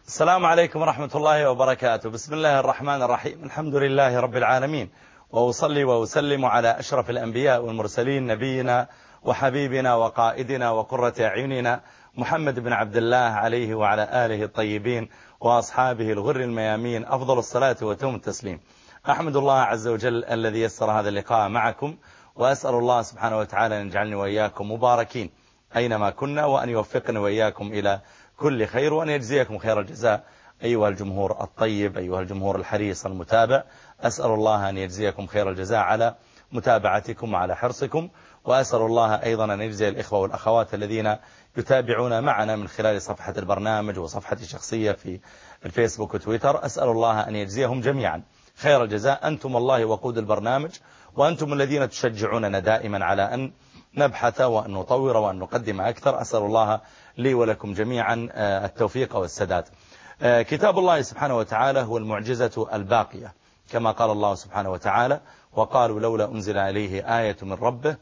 السلام عليكم ورحمة الله وبركاته. بسم الله الرحمن الرحيم. الحمد لله رب العالمين، وأصلي وأسلم على أشرف الأنبياء والمرسلين، نبينا وحبيبنا وقائدنا وقرة أعيننا محمد بن عبد الله عليه وعلى آله الطيبين وأصحابه الغر الميامين أفضل الصلاة وتم التسليم. أحمد الله عز وجل الذي يسر هذا اللقاء معكم، وأسأل الله سبحانه وتعالى أن يجعلني وإياكم مباركين أينما كنا، وأن يوفقني وإياكم إلى كل خير، وأن يجزيكم خير الجزاء أيها الجمهور الطيب، أيها الجمهور الحريص المتابع. أسأل الله أن يجزيكم خير الجزاء على متابعتكم وعلى حرصكم، وأسأل الله أيضا أن يجزي الإخوة والأخوات الذين يتابعون معنا من خلال صفحة البرنامج وصفحة شخصية في الفيسبوك وتويتر. أسأل الله أن يجزيهم جميعا خير الجزاء. أنتم الله وقود البرنامج، وأنتم الذين تشجعوننا دائما على أن نبحث وأن نطور وأن نقدم أكثر. أسأل الله لي ولكم جميعا التوفيق والسداد. كتاب الله سبحانه وتعالى هو المعجزة الباقية، كما قال الله سبحانه وتعالى: وقالوا لولا أنزل عليه آية من ربه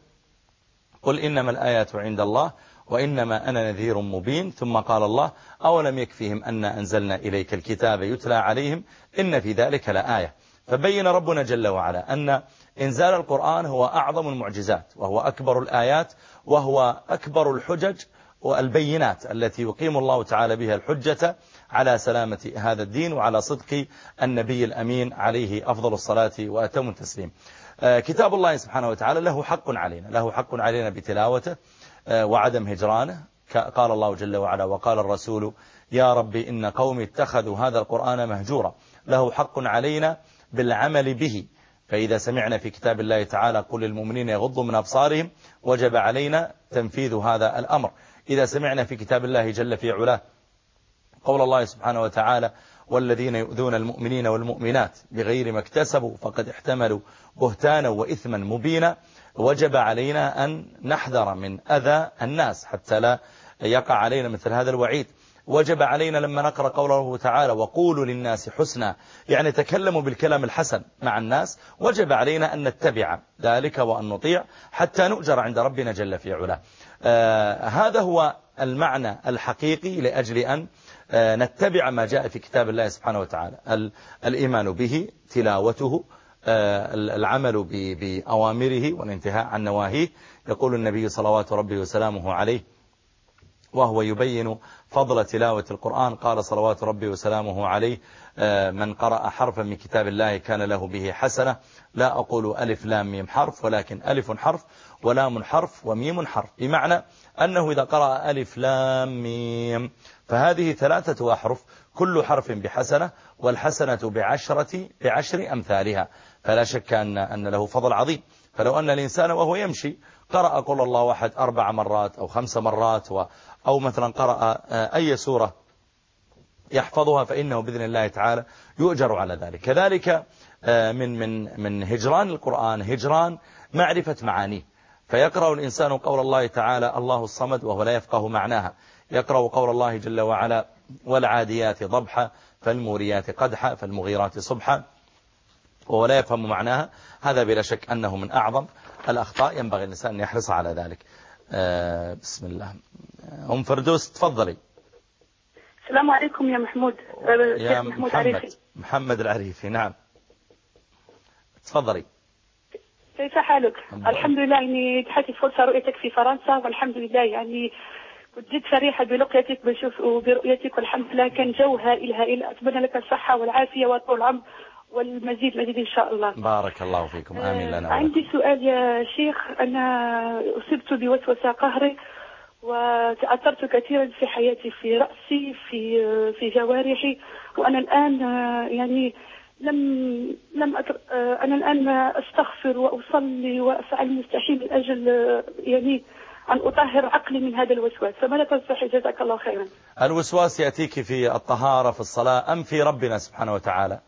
قل إنما الآيات عند الله وإنما أنا نذير مبين. ثم قال الله: أولم يكفيهم أن أنزلنا إليك الكتاب يتلى عليهم إن في ذلك لآية. فبين ربنا جل وعلا أن إنزال القرآن هو أعظم المعجزات، وهو أكبر الآيات، وهو أكبر الحجج والبينات التي يقيم الله تعالى بها الحجة على سلامة هذا الدين وعلى صدق النبي الأمين عليه أفضل الصلاة وأتم التسليم. كتاب الله سبحانه وتعالى له حق علينا، له حق علينا بتلاوته وعدم هجرانه. قال الله جل وعلا: وقال الرسول يا ربي إن قومي اتخذوا هذا القرآن مهجورا. له حق علينا بالعمل به، فإذا سمعنا في كتاب الله تعالى قل للمؤمنين يغضوا من أبصارهم وجب علينا تنفيذ هذا الأمر. إذا سمعنا في كتاب الله جل في علاه قول الله سبحانه وتعالى: والذين يؤذون المؤمنين والمؤمنات بغير ما اكتسبوا فقد احتملوا بهتانا وإثما مبينا، وجب علينا أن نحذر من أذى الناس حتى لا يقع علينا مثل هذا الوعيد. وجب علينا لما نقرأ قوله تعالى: وقولوا للناس حسنا، يعني تكلموا بالكلام الحسن مع الناس. وجب علينا أن نتبع ذلك وأن نطيع حتى نؤجر عند ربنا جل في علاه. هذا هو المعنى الحقيقي لأجل أن نتبع ما جاء في كتاب الله سبحانه وتعالى: الإيمان به، تلاوته، العمل بأوامره والانتهاء عن نواهيه. يقول النبي صلوات ربه وسلامه عليه وهو يبين فضل تلاوة القرآن، قال صلوات ربي وسلامه عليه: من قرأ حرفا من كتاب الله كان له به حسنة. لا أقول ألف لام ميم حرف، ولكن ألف حرف ولام حرف وميم حرف، بمعنى أنه إذا قرأ ألف لام ميم فهذه 3 أحرف، كل حرف بحسنة، والحسنة بعشر أمثالها. فلا شك أن له فضل عظيم. فلو أن الإنسان وهو يمشي قرأ قل الله أحد 4 مرات أو 5 مرات، أو مثلا قرأ أي سورة يحفظها، فإنه بإذن الله تعالى يؤجر على ذلك. كذلك من هجران القرآن هجران معرفة معانيه. فيقرأ الإنسان قول الله تعالى: الله الصمد، وهو لا يفقه معناها. يقرأ قول الله جل وعلا: والعاديات ضبحا فالموريات قدحا فالمغيرات صبحا، وهو لا يفهم معناها. هذا بلا شك أنه من أعظم الأخطاء، ينبغي الإنسان أن يحرص على ذلك. بسم الله. أم فردوس تفضلي. السلام عليكم يا محمود. يا محمد العريفي. نعم تفضلي. كيف حالك؟ الحمد لله اني اتحت فرصة رؤيتك في فرنسا، والحمد لله يعني كنت جد فرحة بلقيتك برؤيتك، والحمد لله كان جو هائل. أتمنى لك الصحة والعافية وطول العمر والمزيد إن شاء الله. بارك الله فيكم. آمين لنا ولكم. عندي سؤال يا شيخ. أنا أصبت بوسوسة قهري، وتأثرت كثيرا في حياتي، في رأسي، في جوارحي، وأنا الآن يعني أنا الآن أستغفر وأصلي وأفعل المستحيل من أجل يعني أن أطهر عقلي من هذا الوسواس. فماذا تنصح؟ جزاك الله خيرا. الوسواس يأتيك في الطهارة في الصلاة أم في ربنا سبحانه وتعالى؟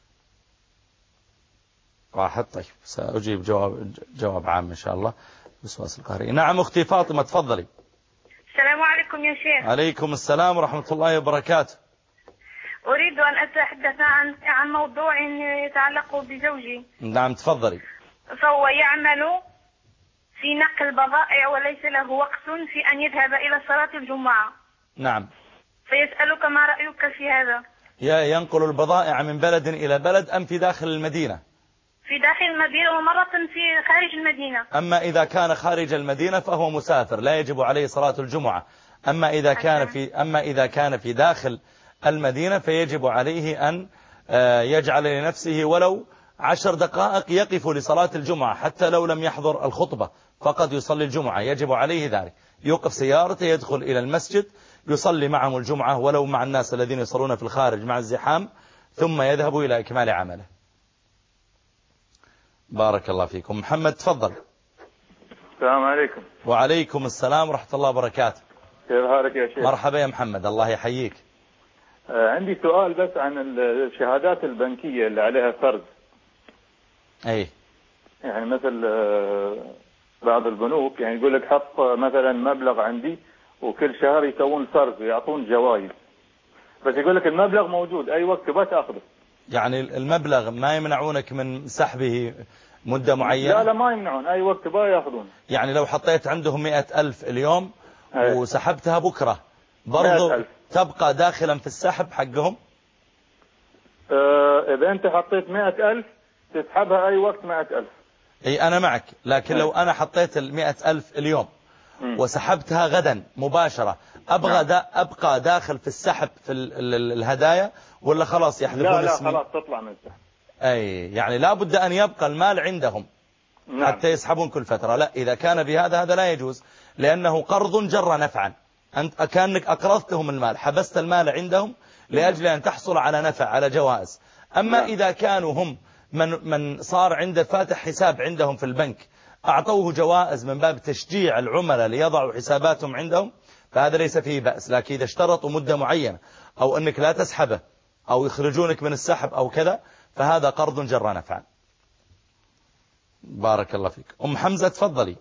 واحد. طيب سأجيب جواب عام إن شاء الله. وسواس القهري. نعم أختي فاطمة تفضلي. السلام عليكم يا شيخ. عليكم السلام ورحمة الله وبركاته. أريد أن أتحدث عن موضوع يتعلق بزوجي. نعم تفضلي. فهو يعمل في نقل بضائع وليس له وقت في أن يذهب إلى صلاة الجمعة. نعم. فيسألك ما رأيك في هذا. ينقل البضائع من بلد إلى بلد أم في داخل المدينة؟ في داخل المدينة ومرة في خارج المدينة. أما إذا كان خارج المدينة فهو مسافر لا يجب عليه صلاة الجمعة. أما إذا كان في داخل المدينة فيجب عليه أن يجعل لنفسه ولو 10 دقائق يقف لصلاة الجمعة، حتى لو لم يحضر الخطبة فقد يصلي الجمعة، يجب عليه ذلك. يوقف سيارته، يدخل إلى المسجد، يصلي معهم الجمعة ولو مع الناس الذين يصلون في الخارج مع الزحام، ثم يذهب إلى إكمال عمله. بارك الله فيكم. محمد تفضل. السلام عليكم. وعليكم السلام ورحمة الله وبركاته. كيف حالك يا شيخ؟ مرحبا يا محمد، الله يحييك. عندي سؤال بس عن الشهادات البنكية اللي عليها فرز. أي يعني مثل بعض البنوك يعني يقول لك حط مثلا مبلغ عندي وكل شهر يسوون فرز ويعطون جوائز، بس يقول لك المبلغ موجود أي وقت تبغى تأخذه. يعني المبلغ ما يمنعونك من سحبه مدة معينة؟ لا ما يمنعون، أي وقت تبغى يأخذون. يعني لو حطيت عندهم 100,000 اليوم وسحبتها بكرة برضو تبقى داخلا في السحب حقهم؟ إذا أنت حطيت 100,000 تسحبها أي وقت 100,000. أي أنا معك، لكن لو أنا حطيت 100,000 اليوم وسحبتها غدا مباشرة أبقى داخل في السحب في الهدايا ولا خلاص يحذفون اسمي؟ لا خلاص تطلع من السحب. أي يعني لا بد أن يبقى المال عندهم حتى يسحبون كل فترة. لا، إذا كان بهذا هذا لا يجوز، لأنه قرض جر نفعا. أنت كأنك أقرضتهم المال، حبست المال عندهم لأجل أن تحصل على نفع، على جوائز. أما إذا كانوا هم من صار عنده فاتح حساب عندهم في البنك أعطوه جوائز من باب تشجيع العملاء ليضعوا حساباتهم عندهم، فهذا ليس فيه بأس. لكن إذا اشترطوا مدة معينة أو أنك لا تسحبه أو يخرجونك من السحب أو كذا فهذا قرض جر نفعا. بارك الله فيك. أم حمزة تفضلي.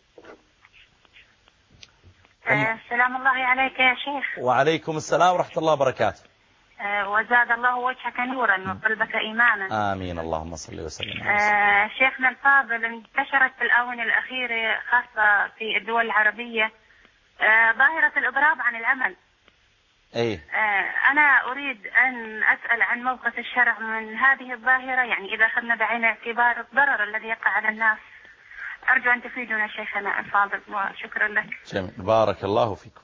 سلام الله عليك يا شيخ. وعليكم السلام ورحمة الله وبركاته. وزاد الله وجهك نورا وقلبك إيمانا. آمين، اللهم صل وسلم. شيخنا الفاضل، انتشرت في الآونة الأخيرة خاصة في الدول العربية ظاهرة الإضراب عن العمل. أي. أنا أريد أن أسأل عن موقف الشرع من هذه الظاهرة، يعني إذا أخذنا بعين الاعتبار الضرر الذي يقع على الناس. أرجو أن تفيدنا شيخنا الفاضل وشكرا لك. جميل، بارك الله فيكم.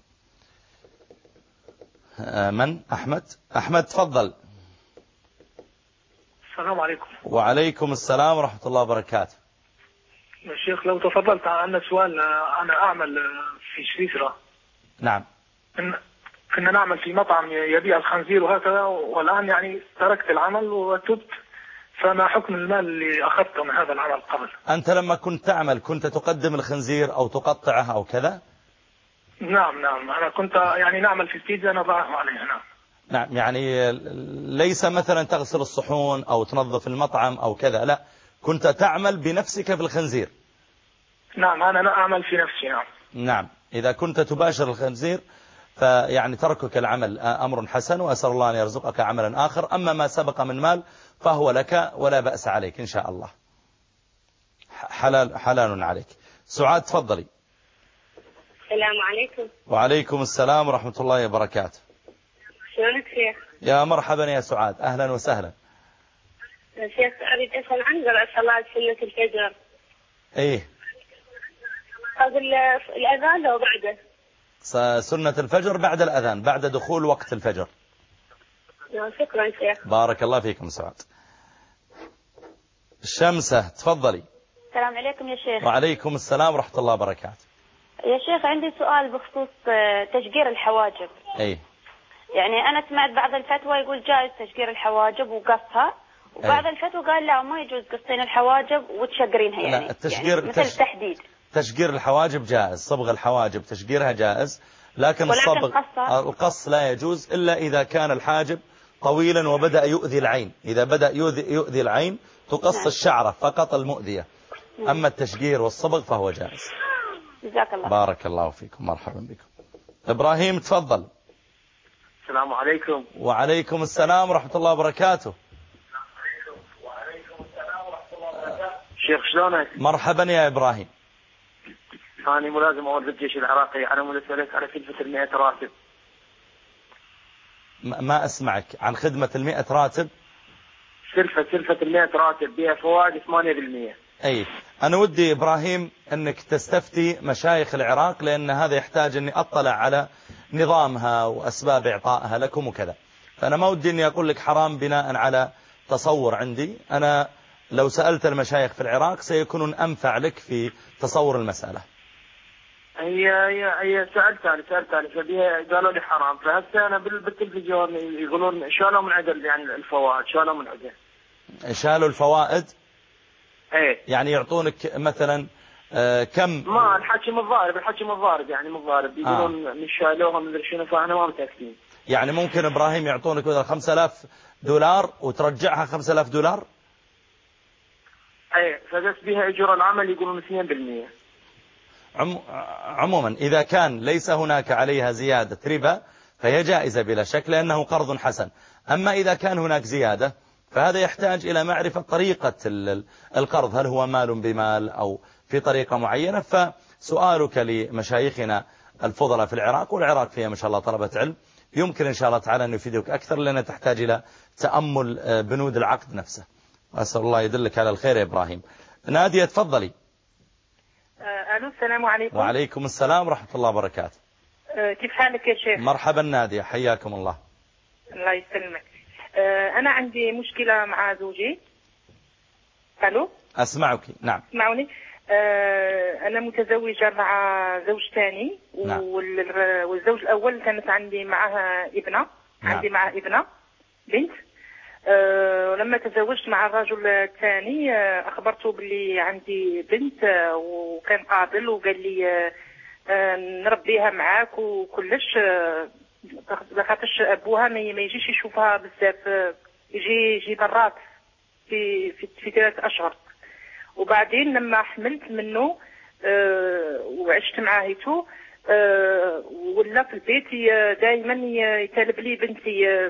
من؟ أحمد تفضل. السلام عليكم. وعليكم السلام ورحمة الله وبركاته. يا شيخ لو تفضلت، عندنا سؤال. أنا أعمل في سويسرا. نعم. كنا نعمل في مطعم يبيع الخنزير وهكذا، والآن يعني تركت العمل وتبت، فما حكم المال اللي أخذته من هذا العمل قبل؟ أنت لما كنت تعمل كنت تقدم الخنزير أو تقطعه أو كذا؟ نعم أنا كنت يعني نعمل في البيتزا نضعه عليها. نعم، يعني ليس مثلا تغسل الصحون أو تنظف المطعم أو كذا، لا، كنت تعمل بنفسك في الخنزير. نعم أنا أعمل في نفسي. نعم، إذا كنت تباشر الخنزير فيعني تركك العمل أمر حسن، وأسأل الله أن يرزقك عملا آخر. أما ما سبق من مال فهو لك ولا بأس عليك إن شاء الله، حلال عليك. سعاد تفضلي. السلام عليكم. وعليكم السلام ورحمة الله وبركاته. شلونك شيخ؟ يا مرحبا يا سعاد، أهلا وسهلا. شيخ أريد أسأل عن صلاة سنة الفجر. إيه؟ قبل الأذان لو بعده؟ سنة الفجر بعد الأذان، بعد دخول وقت الفجر. شكرا شيخ. بارك الله فيكم سعاد. الشمسة تفضلي. السلام عليكم يا شيخ. وعليكم السلام ورحمة الله وبركاته. يا شيخ عندي سؤال بخصوص تشجير الحواجب. أي. يعني أنا سمعت بعض الفتوى يقول جائز تشجير الحواجب وقصها، وبعض الفتوى قال لا ما يجوز قصين الحواجب وتشجرينها. يعني لا، التشجير يعني مثل التحديد. تشجير الحواجب جائز، صبغ الحواجب تشجيرها جائز، لكن القص لا يجوز إلا إذا كان الحاجب طويلا وبدأ يؤذي العين. إذا بدأ يؤذي العين تقص الشعرة فقط المؤذية. أما التشجير والصبغ فهو جائز. جزاك الله. بارك الله فيكم، مرحبا بكم. إبراهيم تفضل. السلام عليكم. وعليكم السلام ورحمة الله وبركاته. شيخ شلونك؟ مرحبا يا إبراهيم. أنا ملازم أول بالجيش العراقي. أنا أسألك على كلفة 100 راتب. ما أسمعك. عن خدمة 100 راتب. سلفة 100 راتب بها فوائد 8%. أي أنا ودي إبراهيم أنك تستفتي مشايخ العراق، لأن هذا يحتاج أني أطلع على نظامها وأسباب إعطائها لكم وكذا. فأنا ما ودي أني أقول لك حرام بناء على تصور عندي. أنا لو سألت المشايخ في العراق سيكونون أنفع لك في تصور المسألة. هي سألت علي فبيها قالوا لي حرام. فهسه أنا بالتلفزيون يقولون شالوا من عدل يعني الفوائد، شالوا من عدل. شالوا الفوائد. ايه يعني يعطونك مثلا كم؟ ما الحكي متضارب يعني متضارب. يقولون مش شالوها من شنو، فاحنا ما متأكدين. يعني ممكن إبراهيم يعطونك مثلا $5000 وترجعها $5000. ايه فبس بها اجور العمل يقولون 2%. عموما إذا كان ليس هناك عليها زيادة ربا فهي جائزة بلا شك، لأنه قرض حسن. أما إذا كان هناك زيادة فهذا يحتاج إلى معرفة طريقة القرض، هل هو مال بمال أو في طريقة معينة. فسؤالك لمشايخنا الفضلاء في العراق، والعراق فيها ما شاء الله طلبة علم، يمكن إن شاء الله تعالى أن يفيدك أكثر، لأنها تحتاج إلى تأمل بنود العقد نفسه. وأسأل الله يدلك على الخير يا إبراهيم. نادية تفضلي. ألو السلام عليكم. وعليكم السلام ورحمة الله وبركاته. كيف حالك يا شيخ؟ مرحبا نادية، حياكم الله. الله يسلمك. أنا عندي مشكلة مع زوجي. ألو أسمعك. نعم اسمعوني. أنا متزوجة مع زوج ثاني. نعم. والزوج الأول كانت عندي معها ابنة. نعم. عندي معها ابنة بنت. ولما تزوجت مع الرجل الثاني أخبرته باللي عندي بنت، وكان قابل وقال لي نربيها معاك وكلش، لخاطرش أبوها ما يجيش يشوفها بزاف، يجي برات في 3 أشهر. وبعدين لما حملت منه وعشت معاه هيتو، ولا في البيت دائما يطالب لي بنتي.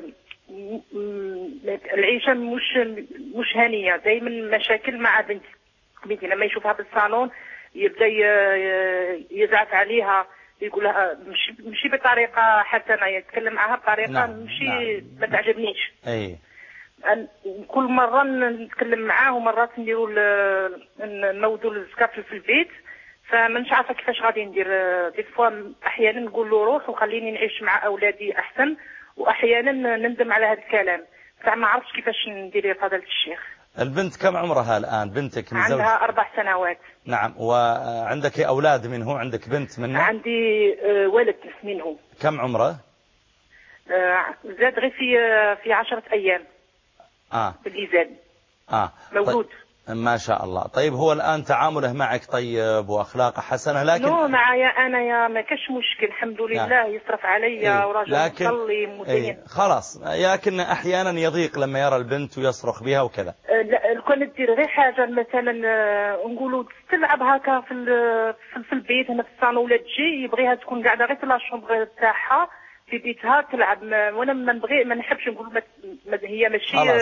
العيشة مش هانية، دايما مشاكل مع بنتي لما يشوفها بالصالون يبدأ يزعف عليها، يقولها مشي بطريقة حسنة، يتكلم معها بطريقة مشي ما تعجبنيش. أي كل مرة نتكلم معاه، ومرات نديروا نوضوا الزكاة في البيت. فمنش عارفة كيفاش غادي ندير. دي فوا أحيانا نقول له روح وخليني نعيش مع أولادي أحسن، وأحيانا نندم على هذا الكلام. فما عرفتش كيفاش ندير يا فضيلة الشيخ. البنت كم عمرها الآن بنتك؟ من زوج؟ عندها 4 سنوات. نعم. وعندك أولاد منه؟ عندك بنت منه؟ عندي ولد منه. كم عمره؟ زاد غير في 10 أيام. بالإزاد. مولود. طيب. ما شاء الله. طيب هو الآن تعامله معك طيب وأخلاقه حسنة؟ لكن معايا أنا يا ما كاش مشكل الحمد لله. يصرف علي وراجل مصلي خلاص. لكن أحيانا يضيق لما يرى البنت ويصرخ بها وكذا. لا كنت تدير غير حاجة مثلا نقولوا تلعب هكا في البيت هنا في الصالون، ولا تجي يبغيها تكون قاعدة غير في لاشومبغ تاعها في بيتها تلعب. وانا ما نحبش نقول هي ماشي. خلاص.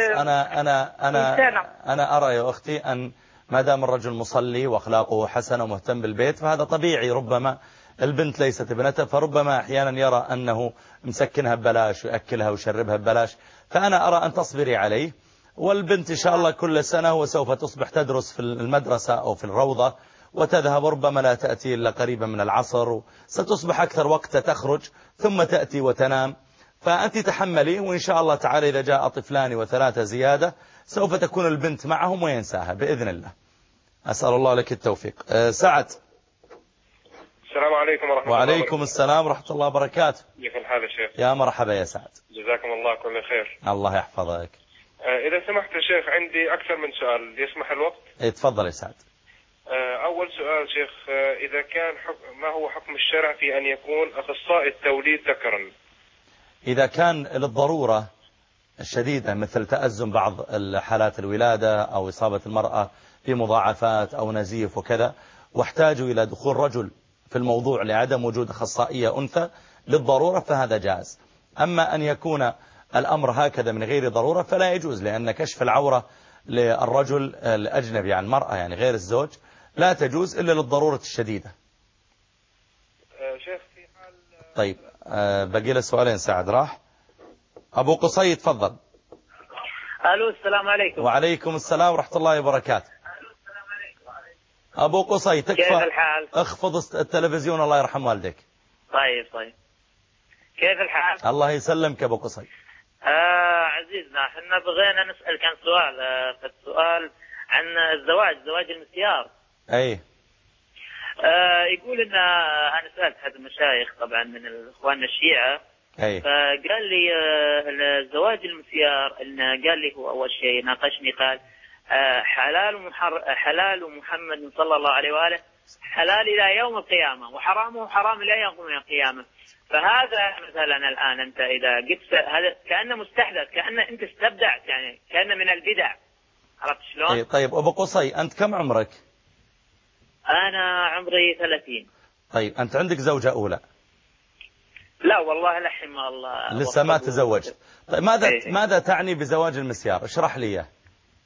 أنا أرى يا أختي أن ما دام الرجل مصلي وأخلاقه حسنة ومهتم بالبيت فهذا طبيعي. ربما البنت ليست ابنته، فربما أحيانا يرى أنه مسكنها ببلاش ويأكلها ويشربها ببلاش. فأنا أرى أن تصبري عليه. والبنت إن شاء الله كل سنة وسوف تصبح تدرس في المدرسة أو في الروضة وتذهب، ربما لا تأتي إلا قريبا من العصر، ستصبح أكثر وقت تخرج ثم تأتي وتنام. فأنت تحملي، وإن شاء الله تعالى إذا جاء 2 و3 زيادة سوف تكون البنت معهم وينساها بإذن الله. أسأل الله لك التوفيق. سعد. السلام عليكم ورحمة الله. وعليكم السلام ورحمة الله وبركاته. كيف الحال يا شيخ؟ يا مرحبا يا سعد. جزاكم الله كل خير. الله يحفظك. إذا سمحت يا شيخ عندي أكثر من سؤال، يسمح الوقت؟ تفضل يا سعد. أول سؤال شيخ، إذا كان ما هو حكم الشرع في أن يكون أخصائي التوليد ذكرا؟ إذا كان للضرورة الشديدة مثل تأزم بعض حالات الولادة أو إصابة المرأة بمضاعفات أو نزيف وكذا، واحتاجوا إلى دخول رجل في الموضوع لعدم وجود أخصائية أنثى للضرورة فهذا جائز. أما أن يكون الأمر هكذا من غير ضرورة فلا يجوز، لأن كشف العورة للرجل الأجنبي عن المرأة يعني غير الزوج لا تجوز إلا للضرورة الشديدة. شيخ في حال طيب باقي له سؤالين. سعد راح. أبو قصي تفضل. ألو السلام عليكم. وعليكم السلام ورحمة الله وبركاته. أبو قصي تكفى. كيف الحال؟ اخفض التلفزيون الله يرحم والديك. طيب كيف الحال؟ الله يسلمك أبو قصي. عزيزنا احنا بغينا نسألك عن سؤال. السؤال عن زواج المسيار. أي. يقول ان انا سألت احد المشايخ طبعا من اخواننا الشيعة. أي. فقال لي الزواج المسيار ان قال لي هو اول شيء ناقشني قال حلال محمد صلى الله عليه وآله حلال إلى يوم القيامة وحرامه حرام إلى يوم القيامة. فهذا مثلا الآن أنت إذا قلت هذا كأنه مستحدث كأنه أنت استبدعت يعني كأنه من البدع. عرفت شلون؟ طيب أبو قصي أنت كم عمرك؟ أنا عمري 30. طيب أنت عندك زوجة أولى؟ لا والله لحين ما الله لسه ما تزوجت. طيب ماذا تعني بزواج المسيار؟ اشرح لي إياه.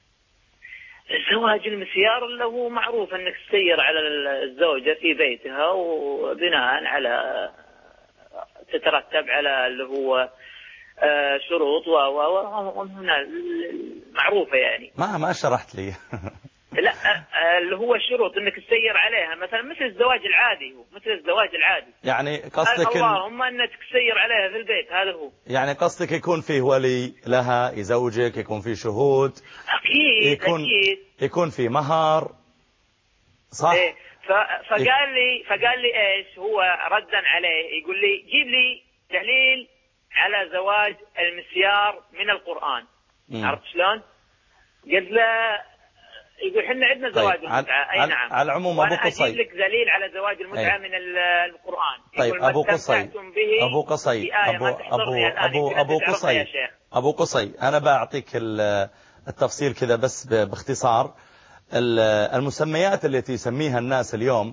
زواج المسيار اللي هو معروف أنك تسير على الزوجة في بيتها وبناء على تترتب على اللي هو شروط وهنا معروفة يعني. ما شرحت لي. لا اللي هو الشروط انك تسير عليها مثلا مثل الزواج العادي مثل الزواج العادي يعني قصدك اللهم انك تسير عليها في البيت هذا هو يعني قصدك يكون فيه ولي لها يزوجك يكون فيه شهود اكيد يكون فيه مهر صح. إيه فقال لي ايش هو ردا عليه يقول لي جيب لي دليل على زواج المسيار من القرآن. عرفت شلون؟ قلت له يقول احنا عندنا زواج المتعة. اي نعم. على العموم ابو قصي اجيب لك دليل على زواج المتعة من القرآن. طيب ابو قصي انا بعطيك التفصيل كذا بس باختصار. المسميات التي يسميها الناس اليوم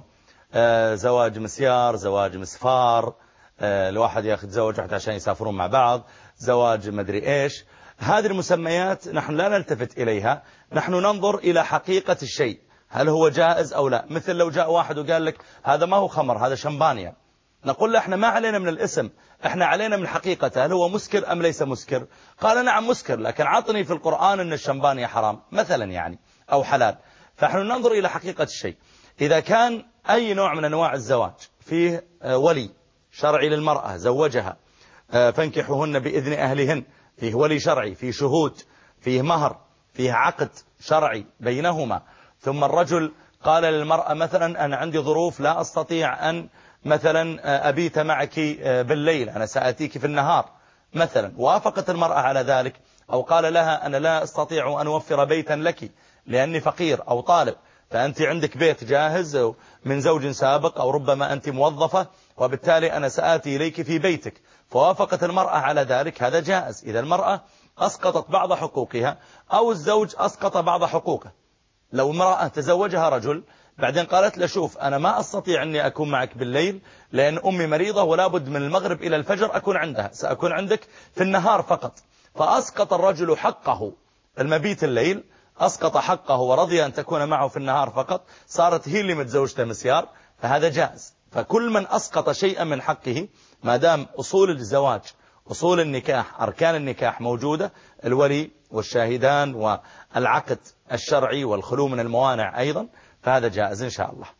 زواج مسيار زواج مسفار الواحد ياخذ زوج واحد عشان يسافرون مع بعض زواج مدري ايش. هذه المسميات نحن لا نلتفت إليها. نحن ننظر إلى حقيقة الشيء هل هو جائز أو لا. مثل لو جاء واحد وقال لك هذا ما هو خمر هذا شمبانيا نقول له احنا ما علينا من الاسم احنا علينا من حقيقته هل هو مسكر أم ليس مسكر. قال نعم مسكر لكن عطني في القرآن أن الشمبانيا حرام مثلا يعني أو حلال. فنحن ننظر إلى حقيقة الشيء. إذا كان أي نوع من أنواع الزواج فيه ولي شرعي للمرأة زوجها فانكحوهن بإذن أهلهن فيه ولي شرعي فيه شهود فيه مهر فيه عقد شرعي بينهما ثم الرجل قال للمرأة مثلا أنا عندي ظروف لا أستطيع أن مثلا أبيت معك بالليل أنا سأتيك في النهار مثلا وافقت المرأة على ذلك أو قال لها أنا لا أستطيع أن أوفر بيتا لك لأني فقير أو طالب فأنت عندك بيت جاهز من زوج سابق أو ربما أنت موظفة وبالتالي أنا سآتي إليك في بيتك فوافقت المرأة على ذلك هذا جائز. إذا المرأة أسقطت بعض حقوقها أو الزوج أسقط بعض حقوقه. لو امرأة تزوجها رجل بعدين قالت له شوف أنا ما أستطيع أني أكون معك بالليل لأن أمي مريضة ولا بد من المغرب إلى الفجر أكون عندها سأكون عندك في النهار فقط فأسقط الرجل حقه المبيت الليل أسقط حقه ورضي أن تكون معه في النهار فقط صارت هي اللي متزوجته مسيار فهذا جائز. فكل من أسقط شيئا من حقه ما دام أصول الزواج أصول النكاح أركان النكاح موجودة الولي والشاهدان والعقد الشرعي والخلو من الموانع أيضا فهذا جائز إن شاء الله.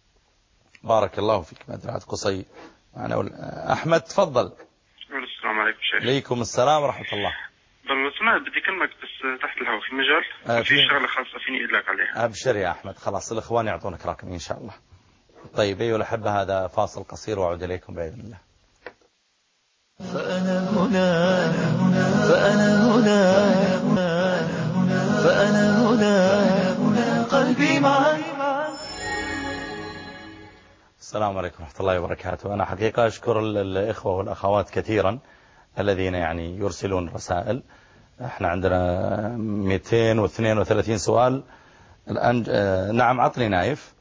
بارك الله فيك. مدرعة قصي معنا أحمد تفضل. السلام عليكم شيخ. عليكم السلام ورحمة الله. بل سمعت بدي كلمك بس تحت الهواء في مجال في شغلة خاصة فيني إدلك عليها. أبشر يا أحمد خلاص الإخوان يعطونك رقم إن شاء الله. طيب أيها الأحبة هذا فاصل قصير وأعود إليكم بإذن الله. فأنا هنا قلبي معك. السلام عليكم ورحمة الله وبركاته. أنا حقيقة أشكر الإخوة والأخوات كثيرا الذين يعني يرسلون رسائل. احنا عندنا 232 سؤال الآن. نعم عطني نايف.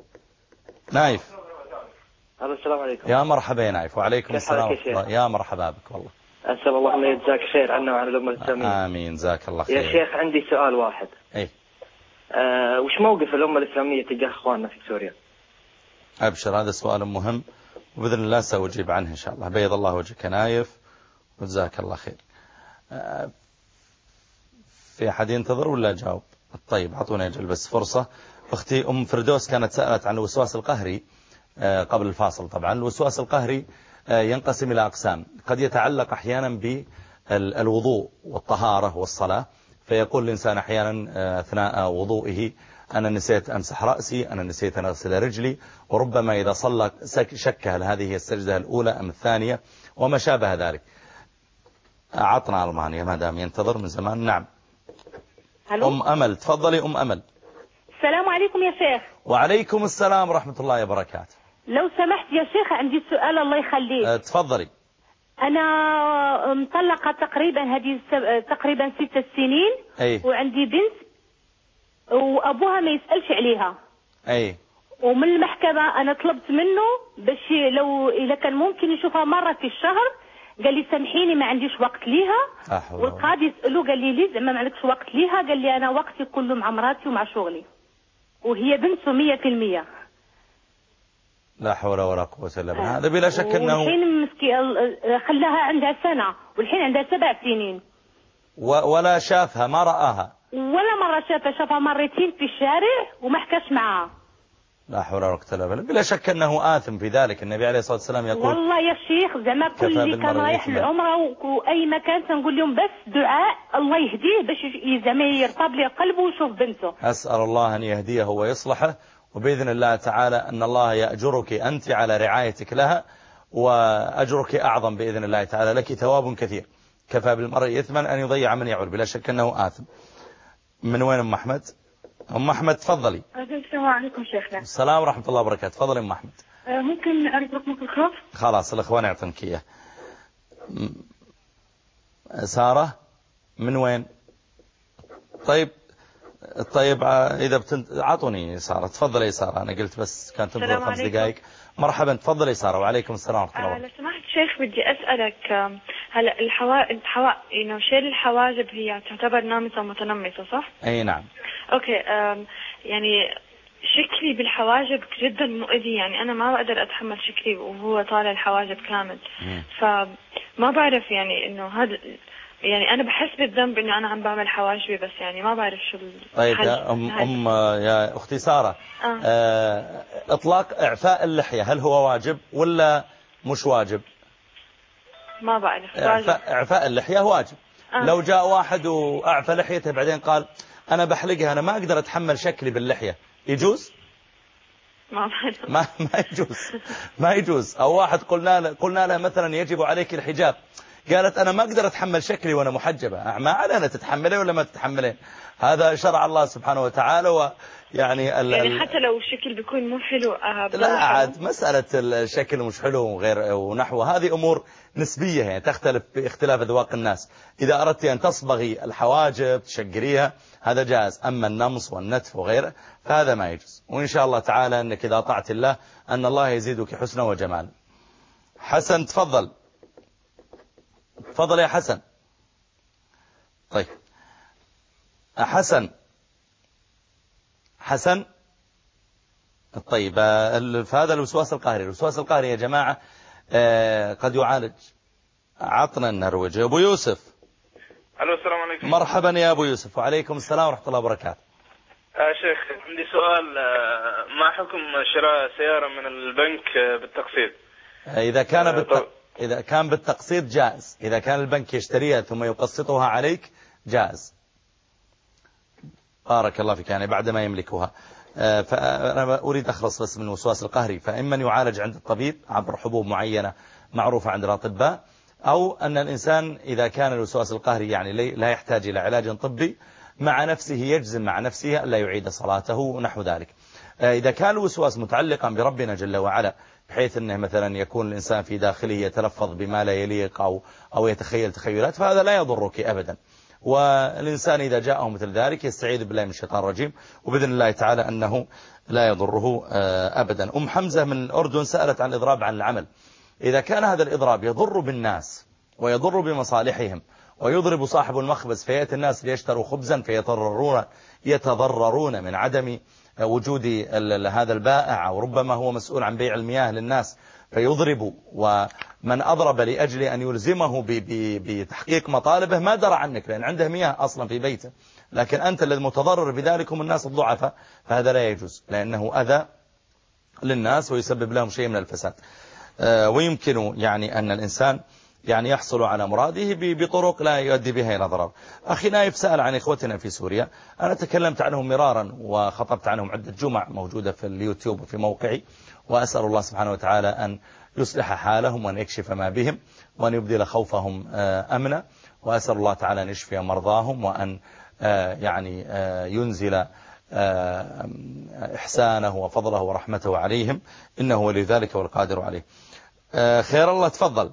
السلام عليكم. يا مرحبا يا نايف. وعليكم السلام ورحمة الله. يا مرحبا بك والله. أسأل الله أن يجزاك خير عنا وعن الأمة الإسلامية. آمين جزاك الله خير. يا شيخ عندي سؤال واحد. إيه؟ وش موقف الأمة الإسلامية تجاه إخواننا في سوريا؟ أبشر هذا سؤال مهم وبإذن الله سأجيب عنه إن شاء الله. بيض الله وجهك نايف وجزاك الله خير. في أحد ينتظر ولا جاوب؟ طيب أعطونا أجل بس فرصة. أختي أم فردوس كانت سألت عن الوسواس القهري قبل الفاصل. طبعا الوسواس القهري ينقسم إلى أقسام. قد يتعلق أحيانا بالوضوء والطهارة والصلاة، فيقول الإنسان أحيانا أثناء وضوئه أنا نسيت أمسح رأسي، أنا نسيت أن أغسل رجلي، وربما إذا صلى شك هل هذه هي السجدة الأولى أم الثانية وما شابه ذلك. أعطنا ألمانيا ما دام ينتظر من زمان. نعم. هلو؟ أم أمل، تفضلي أم أمل. السلام عليكم يا شيخ. وعليكم السلام ورحمة الله وبركاته. لو سمحت يا شيخ عندي سؤال الله يخليك. تفضلي. أنا مطلقة تقريبا هذه تقريبا 6 سنين. أي. وعندي بنت وأبوها ما يسألش عليها. أي. ومن المحكمة أنا طلبت منه باش لو إذا كان ممكن يشوفها مرة في الشهر. قال لي سامحيني ما عنديش وقت ليها. والقاضي يسأله قال لي زعما ما عندكش وقت ليها؟ قال لي أنا وقتي كله مع مراتي ومع شغلي، وهي بنته 100%. لا حول ولا قوة إلا بالله. هذا بلا شك أنه والحين خلاها عندها سنة والحين عندها 7 سنين ولا شافها ما رآها ولا مرة شافها مرتين في الشارع وما حكاش معها. لا حول ولا قوة إلا بالله. بلا شك أنه آثم في ذلك. النبي عليه الصلاة والسلام يقول والله يا شيخ زعما كل اللي كان رايح العمرة وأي مكان تنقول لهم بس دعاء الله يهديه باش زعما يرطب لي قلبه ويشوف بنته. أسأل الله أن يهديه ويصلحه، وبإذن الله تعالى أن الله يأجرك أنت على رعايتك لها، وأجرك أعظم بإذن الله تعالى، لك ثواب كثير. كفى بالمرء إثما أن يضيع من يعول. بلا شك أنه آثم. من وين أم أحمد؟ أم أحمد تفضلي. السلام عليكم شيخنا. السلام ورحمة الله وبركاته. تفضلي أم أحمد. ممكن أعرف رقمك الخاص؟ خلاص الأخوان يعطنك إياه. سارة من وين؟ طيب إذا عطوني سارة. تفضلي سارة. أنا قلت بس كانت تنظر 5 دقائق. مرحبا تفضلي سارة. وعليكم السلام ورحمة الله وبركاته. لو سمحت شيخ بدي أسألك هلا شيل الحواجب هي تعتبر نامصة متنمصة صح؟ أي نعم. أوكي. يعني شكلي بالحواجب جدا مؤذي، يعني أنا ما بقدر أتحمل شكلي وهو طالع الحواجب كامل. فما بعرف يعني إنه هذا يعني أنا بحس بالذنب إنه أنا عم بعمل حواجبي، بس يعني ما بعرف شو طيب يا أختي سارة. إطلاق إعفاء اللحية هل هو واجب ولا مش واجب؟ ما بعرف. إعفاء اللحية واجب. لو جاء واحد وأعفى لحيته بعدين قال أنا بحلقها أنا ما أقدر أتحمل شكلي باللحية، يجوز؟ ما يجوز. ما يجوز. أو واحد قلنا له مثلا يجب عليك الحجاب، قالت أنا ما أقدر أتحمل شكلي وأنا محجبة. ما علينا تتحملين ولا ما تتحملين، هذا شرع الله سبحانه وتعالى. ويعني يعني حتى لو الشكل بيكون مو حلو لا عاد مسألة الشكل مش حلو وغير ونحو هذه أمور نسبية يعني تختلف باختلاف أذواق الناس. إذا أردت أن تصبغي الحواجب تشقريها هذا جائز، أما النمص والنتف وغيره فهذا ما يجوز. وإن شاء الله تعالى أنك إذا طعت الله أن الله يزيدك حسنا وجمالا. حسن تفضل. تفضل يا حسن. طيب حسن طيب. فهذا الوسواس القهري. الوسواس القهري يا جماعة قد يعالج. عطنا النرويج. أبو يوسف. ألو السلام عليكم. مرحبا يا أبو يوسف. وعليكم السلام ورحمة الله وبركاته. شيخ عندي سؤال. ما حكم شراء سيارة من البنك بالتقسيط؟ إذا كان بالتقسيط جائز. إذا كان البنك يشتريها ثم يقسطها عليك جائز. بارك الله فيك. يعني بعد ما يملكها. فأنا أريد أخلص بس من الوسواس القهري. فإما يعالج عند الطبيب عبر حبوب معينة معروفة عند الأطباء، أو أن الإنسان إذا كان الوسواس القهري يعني لا يحتاج إلى علاج طبي مع نفسه يجزم مع نفسه ألا يعيد صلاته ونحو ذلك. إذا كان الوسواس متعلقا بربنا جل وعلا بحيث أنه مثلا يكون الإنسان في داخله يتلفظ بما لا يليق أو يتخيل تخيلات فهذا لا يضرك أبدا. والإنسان إذا جاءه مثل ذلك يستعيذ بالله من الشيطان الرجيم، وبإذن الله تعالى أنه لا يضره أبدا. أم حمزة من الأردن سألت عن الإضراب عن العمل. إذا كان هذا الإضراب يضر بالناس ويضر بمصالحهم ويضرب صاحب المخبز فيأتي الناس ليشتروا خبزا يتضررون من عدم وجود هذا البائع، أو ربما هو مسؤول عن بيع المياه للناس فيضرب من أضرب لأجل أن يلزمه بتحقيق مطالبه ما درى عنك، لأن عنده مياه أصلا في بيته، لكن أنت الذي متضرر بذلك هم الناس الضعفاء، فهذا لا يجوز لأنه أذى للناس ويسبب لهم شيء من الفساد. ويمكن يعني أن الإنسان يعني يحصل على مراده بطرق لا يؤدي بها إلى ضرر. أخي نايف سأل عن إخوتنا في سوريا، أنا تكلمت عنهم مرارا وخطبت عنهم عدة جمع موجودة في اليوتيوب وفي موقعي، وأسأل الله سبحانه وتعالى أن يصلح حالهم وأن يكشف ما بهم وأن يبدل خوفهم أمنا، وأسأل الله تعالى أن يشفي مرضاهم وأن يعني ينزل إحسانه وفضله ورحمته عليهم، إنه ولي ذلك والقادر عليه. خير الله تفضل.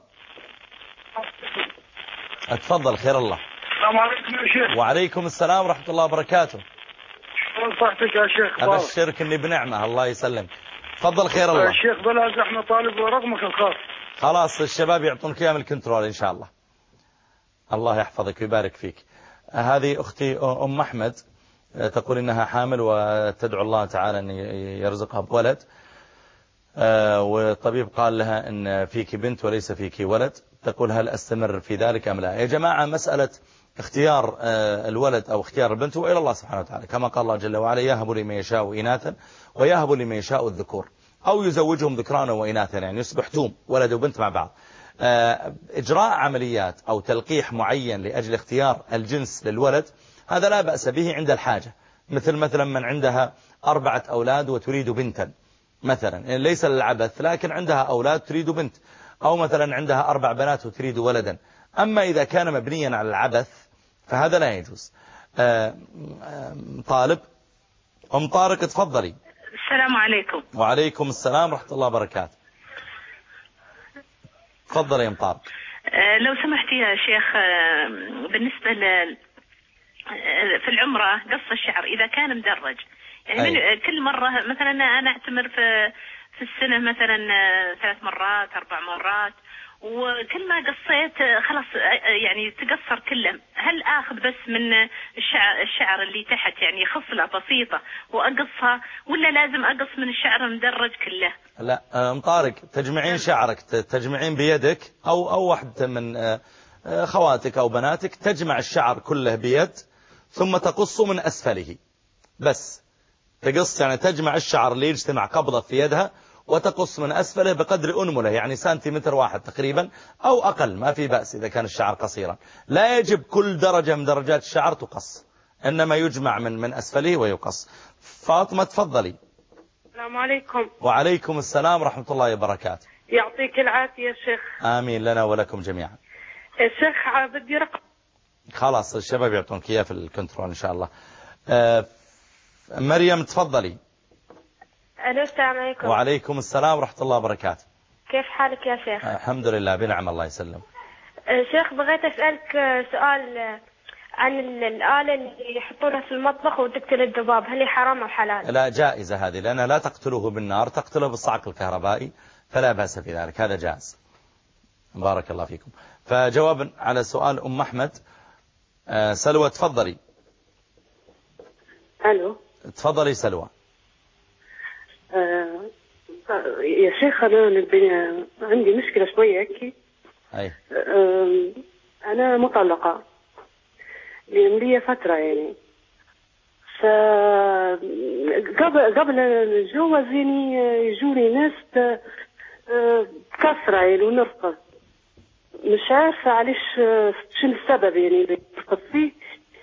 اتفضل خير الله. السلام عليكم يا شيخ. وعليكم السلام ورحمة الله وبركاته. صحتك يا شيخ؟ أبشرك إني بنعمة، الله يسلمك. تفضل خير الله. يا شيخ بلا زحمة طالب رقمك الخاص. خلاص الشباب يعطونك اياه من الكنترول إن شاء الله. الله يحفظك ويبارك فيك. هذه أختي أم أحمد تقول إنها حامل وتدعو الله تعالى أن يرزقها بولد، والطبيب قال لها إن فيك بنت وليس فيك ولد، تقول هل أستمر في ذلك أم لا؟ يا جماعة مسألة اختيار الولد أو اختيار البنت هو إلى الله سبحانه وتعالى، كما قال الله جل وعلا يهب لمن يشاء إناثا ويهب لمن يشاء الذكور، أو يزوجهم ذكرانا وإناثا، يعني يصبح توم ولد وبنت مع بعض. إجراء عمليات أو تلقيح معين لأجل اختيار الجنس للولد هذا لا بأس به عند الحاجة، مثلا من عندها 4 أولاد وتريد بنتا مثلا، ليس للعبث لكن عندها أولاد تريد بنت، أو مثلا عندها 4 بنات وتريد ولدا. أما إذا كان مبنيا على العبث فهذا لا يجوز. طالب أم طارق تفضلي. السلام عليكم. وعليكم السلام ورحمة الله وبركاته. تفضلي يا أم طارق. لو سمحت يا شيخ، بالنسبة في العمرة قص الشعر إذا كان مدرج، يعني من كل مرة مثلا أنا أعتمر في السنة مثلا 3 مرات 4 مرات، وكل ما قصيت خلاص يعني تقصر كله، هل آخذ بس من الشعر اللي تحت يعني خصلة بسيطة وأقصها، ولا لازم أقص من الشعر المدرج كله؟ لا أم طارق، تجمعين شعرك، تجمعين بيدك أو واحدة من خواتك أو بناتك تجمع الشعر كله بيد ثم تقص من أسفله، بس تقص يعني تجمع الشعر اللي يجتمع قبضة في يدها وتقص من أسفله بقدر أنملة، يعني سنتيمتر واحد تقريبا أو أقل، ما في بأس إذا كان الشعر قصيرا. لا يجب كل درجة من درجات الشعر تقص، إنما يجمع من أسفله ويقص. فاطمة تفضلي. السلام عليكم. وعليكم السلام ورحمة الله وبركاته. يعطيك العافية يا شيخ. آمين لنا ولكم جميعا. يا شيخ بدي رقم. خلاص الشباب يعطونك إياه في الكنترول إن شاء الله. مريم تفضلي. ألو السلام عليكم. وعليكم السلام ورحمة الله وبركاته. كيف حالك يا شيخ؟ الحمد لله بنعم الله يسلم. شيخ بغيت أسألك سؤال عن الآلة اللي يحطونها في المطبخ وتقتل الذباب، هل هي حرام أو حلال؟ لا جائزة هذه، لأنها لا تقتله بالنار، تقتله بالصعق الكهربائي، فلا بأس في ذلك، هذا جائز. بارك الله فيكم. فجوابا على سؤال أم أحمد، سلوى تفضلي. ألو تفضلي سلوى. يا شيخ أنا عندي مشكلة شوية هيك. أي. أنا مطلقة لي فترة يعني، قبل الجواز يعني يجوني ناس كثرة يعني ونرقص، مش عارفة علاش شنو السبب يعني اللي نرقص فيه.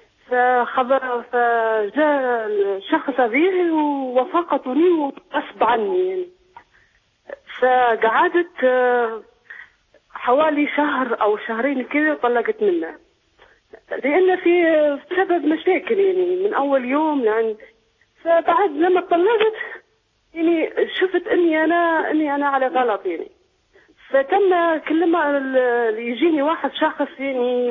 فجاء شخص به ووافقتني وغصب عني يعني، فقعدت حوالي شهر أو شهرين كذا طلقت منه، لأن في سبب مشاكل يعني من أول يوم يعني. فبعد لما طلقت يعني شفت إني أنا على غلط يعني، فتم كل ما يجيني واحد شخص يعني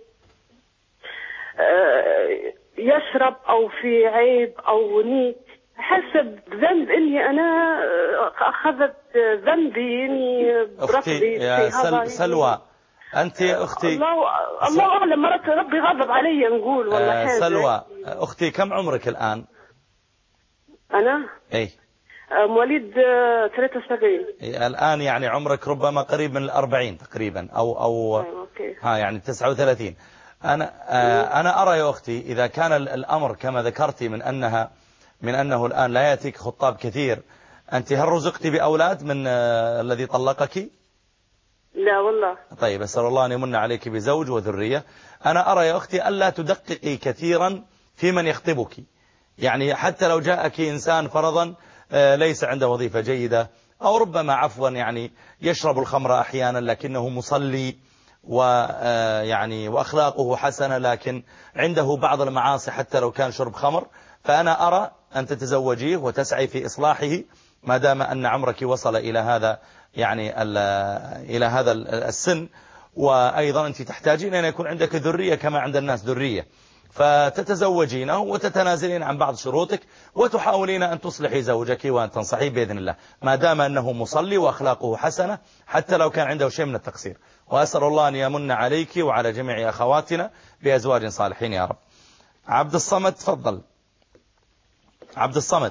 يشرب أو في عيب أو حسب ذنب إني أنا أخذت ذنبي يعني أختي يا سلوى، أنت أختي الله أعلم، مرات ربي غضب علي نقول والله. سلوى أختي كم عمرك الآن؟ أنا أي مواليد 73. الآن يعني عمرك ربما قريب من 40 تقريبا أو أوكي. يعني 39. أنا أرى يا أختي إذا كان الأمر كما ذكرتي من أنه الآن لا يأتيك خطاب كثير، أنت هل رزقتي بأولاد من الذي طلقك؟ لا والله. طيب، أسأل الله أن يمن عليك بزوج وذرية. أنا أرى يا أختي ألا تدققي كثيرا في من يخطبك، يعني حتى لو جاءك إنسان فرضا ليس عنده وظيفة جيدة، أو ربما عفوا يعني يشرب الخمر أحيانا لكنه مصلي ويعني وأخلاقه حسنة، لكن عنده بعض المعاصي حتى لو كان شرب خمر، فأنا أرى أن تتزوجيه وتسعي في إصلاحه ما دام أن عمرك وصل إلى هذا يعني إلى هذا السن. وأيضا أنت تحتاجين أن يكون عندك ذرية كما عند الناس ذرية، فتتزوجينه وتتنازلين عن بعض شروطك وتحاولين أن تصلحي زوجك وأن تنصحيه بإذن الله، ما دام أنه مصلي وأخلاقه حسنة حتى لو كان عنده شيء من التقصير. وأسأل الله أن يمن عليك وعلى جميع أخواتنا بأزواج صالحين يا رب. عبد الصمد تفضل. عبد الصمد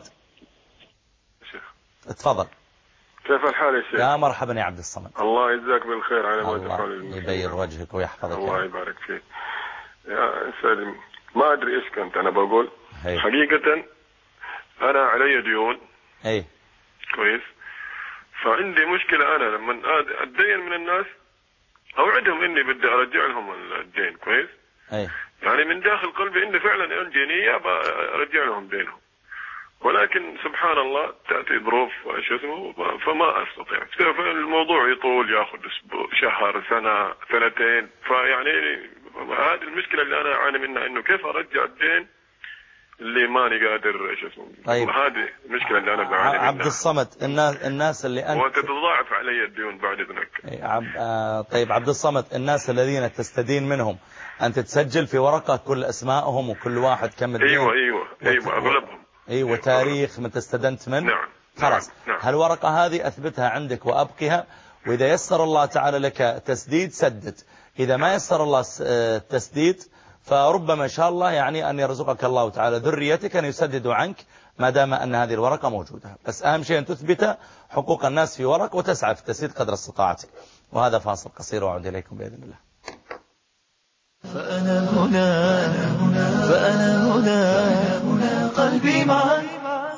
تفضل. كيف الحال يا شيخ؟ يا مرحبا يا عبد الصمد. الله يجزاك بالخير على ما تفعل. الله يبيض وجهك ويحفظك. الله يبارك فيك يا سالم. ما أدري إيش كنت أنا بقول. حقيقة أنا علي ديون. كويس. فعندي مشكلة، أنا لما أتدين من الناس أوعدهم إني بدي أرجع لهم الدين. كويس. يعني من داخل قلبي إني فعلا عندي نية أرجع لهم دينهم، ولكن سبحان الله تأتي ظروف فما أستطيع. الموضوع يطول، يأخذ أسبوع، شهر، سنة، سنتين. فيعني هذه المشكلة اللي أنا أعاني منها، إنه كيف أرجع الدين اللي ماني قادر طيب. هذه المشكلة اللي أنا بعاني منها. عبد الصمد، الناس اللي أنت وتتضاعف علي الديون بعد إذنك. طيب عبد الصمد، الناس الذين تستدين منهم أنت تسجل في ورقة كل أسمائهم وكل واحد كم الدين؟ أيوة أغلبهم. وتاريخ من تستدنت منه. نعم. خلاص. نعم. هالورقة هذه أثبتها عندك وأبقها، وإذا يسر الله تعالى لك تسديد سدد، إذا ما يسر الله التسديد فربما إن شاء الله يعني أن يرزقك الله تعالى ذريتك أن يسددوا عنك ما دام أن هذه الورقة موجودة. بس أهم شيء أن تثبت حقوق الناس في ورق وتسعى في التسديد قدر استطاعتك. وهذا فاصل قصير وأعود إليكم بإذن الله. فأنا هنا قلبي معك.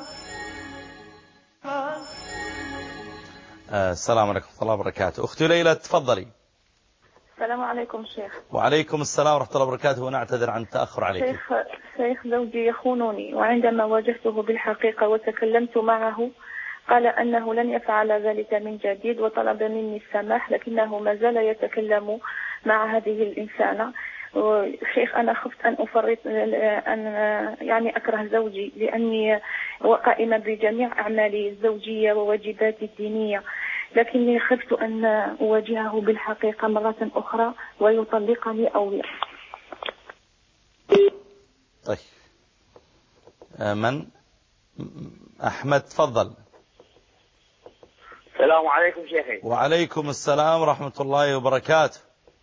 السلام عليكم ورحمة الله وبركاته. أختي ليلى تفضلي. السلام عليكم شيخ. وعليكم السلام ورحمة الله وبركاته، ونعتذر عن التأخر عليك. شيخ زوجي يخونني، وعندما واجهته بالحقيقة وتكلمت معه قال أنه لن يفعل ذلك من جديد، وطلب مني السماح، لكنه ما زال يتكلم مع هذه الإنسانة. شيخ أنا خفت أن أفرط، أن يعني أكره زوجي، لأني قائمة بجميع أعمالي الزوجية وواجباتي الدينية، لكني خفت أن أواجهه بالحقيقة مرة أخرى ويطلقني أو طيب. من أحمد تفضل. السلام عليكم شيخي. وعليكم السلام ورحمة الله وبركاته.